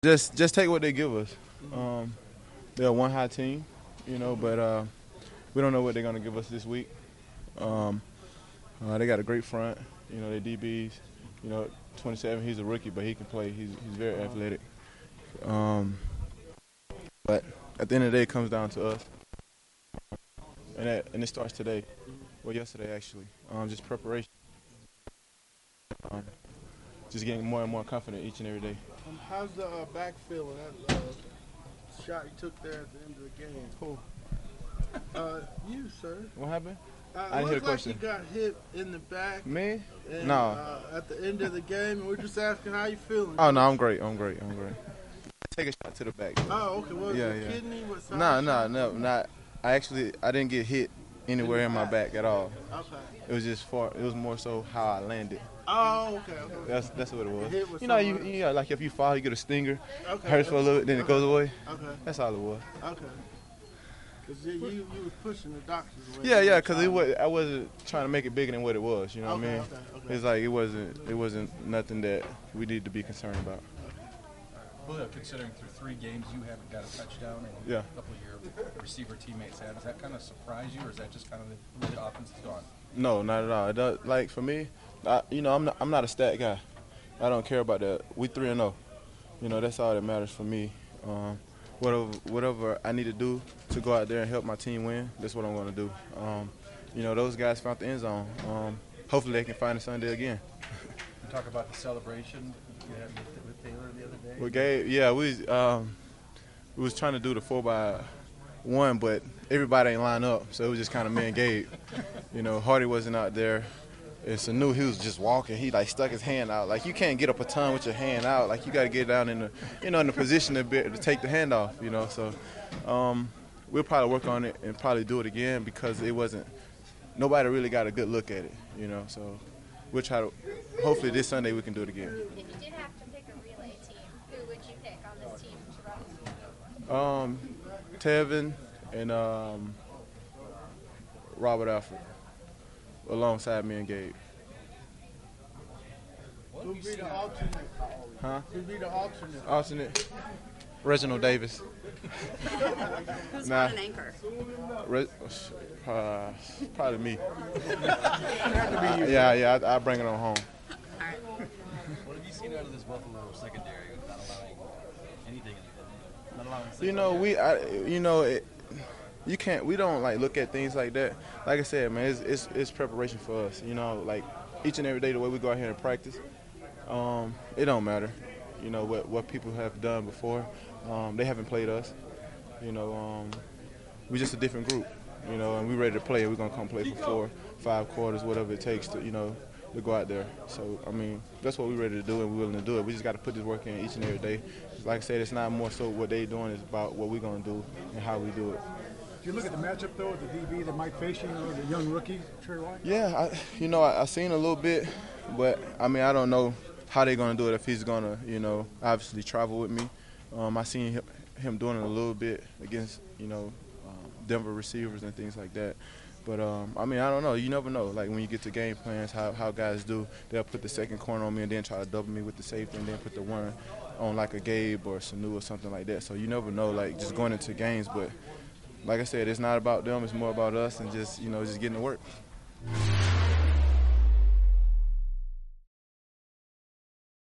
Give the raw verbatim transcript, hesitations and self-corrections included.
Just just take what they give us. Um, they're a one high team, you know, but uh, we don't know what they're going to give us this week. Um, uh, they got a great front, you know, their D Bs. You know, twenty-seven, he's a rookie, but he can play. He's he's very athletic. Um, but at the end of the day, it comes down to us, and that, and it starts today. Well, yesterday actually. Um, just preparation. Um, just getting more and more confident each and every day. Um, how's the uh, back feeling? That uh, shot you took there at the end of the game. Cool. Uh, you, sir. What happened? Uh, I didn't hear the like question. you got hit in the back. Me? And, No. Uh, at the end of the game, and we're just asking how you feeling. Oh no, I'm great. I'm great. I'm great. Take a shot to the back. Oh, okay. What, Yeah, your yeah. kidney? What side? No, no, no, not. I actually I didn't get hit anywhere in my back at all. Okay. It was just far. It was more so how I landed. Oh, okay. okay. That's that's what it was. Hit was You know, you, somewhere. you know, like if you fall, you get a stinger, Okay. hurts for a little bit, then it goes away. Okay. That's all it was. Okay. Because you, you, you was pushing the doctors away. Yeah, yeah, because it was. I wasn't trying to make it bigger than what it was. You know Okay, what I mean? okay, okay. It's like it wasn't. It wasn't nothing that we need to be concerned about. Well, considering through three games you haven't got a touchdown and Yeah. a couple of your receiver teammates have, does that kind of surprise you, or is that just kind of the way the offense has gone? No, not at all. It does, like for me, I, you know, I'm not. I'm not a stat guy. I don't care about that. We three and zero. You know, that's all that matters for me. Um, whatever, whatever I need to do to go out there and help my team win, that's what I'm going to do. Um, you know, those guys found the end zone. Um, hopefully, they can find it Sunday again. You talk about the celebration you had with, with Taylor the other day. We gave, yeah, we um, we was trying to do the four by one, but everybody ain't line up, so it was just kind of me and Gabe. You know, Hardy wasn't out there. And Sanu, he was just walking. He like stuck his hand out. Like you can't get up a ton with your hand out. Like you got to get down in the, you know, in the position to, be, to take the hand off. You know, so um, we'll probably work on it and probably do it again because it wasn't. Nobody really got a good look at it. You know, so we'll try to. Hopefully this Sunday we can do it again. If you did have to pick a relay team, who would you pick on this team to run? Um, Tevin and um, Robert Alfred, alongside me and Gabe. Who'd be the alternate? Huh? Who'd be the alternate? Alternate, Reginald Davis. Who's Nah. on an anchor? Re- uh, probably me. yeah, yeah, I, I bring it on home. All right. What have you seen out of this Buffalo secondary without allowing anything in the not allowing You know, we, I, you know, it, you can't. We don't like look at things like that. Like I said, man, it's, it's it's preparation for us. You know, like each and every day, the way we go out here and practice, um, it don't matter. You know what what people have done before. Um, they haven't played us. You know, um, we're just a different group. You know, and we're ready to play. We're gonna come play for four, five quarters, whatever it takes to, you know, to go out there. So I mean, that's what we're ready to do, and we're willing to do it. We just got to put this work in each and every day. Like I said, it's not more so what they're doing; it's about what we're gonna do and how we do it. Do you look at the matchup, though, with the D B that might face you, or the young rookie, Trey White? Yeah, I, you know, I, I seen a little bit, but I mean, I don't know how they're gonna do it. If he's gonna, you know, obviously travel with me. Um, I seen him, him doing it a little bit against, you know, um, Denver receivers and things like that. But um, I mean, I don't know. You never know. Like when you get to game plans, how how guys do, they'll put the second corner on me and then try to double me with the safety and then put the one on like a Gabe or Sanu or something like that. So you never know. Like just going into games, but like I said, it's not about them. It's more about us and just, you know, just getting to work.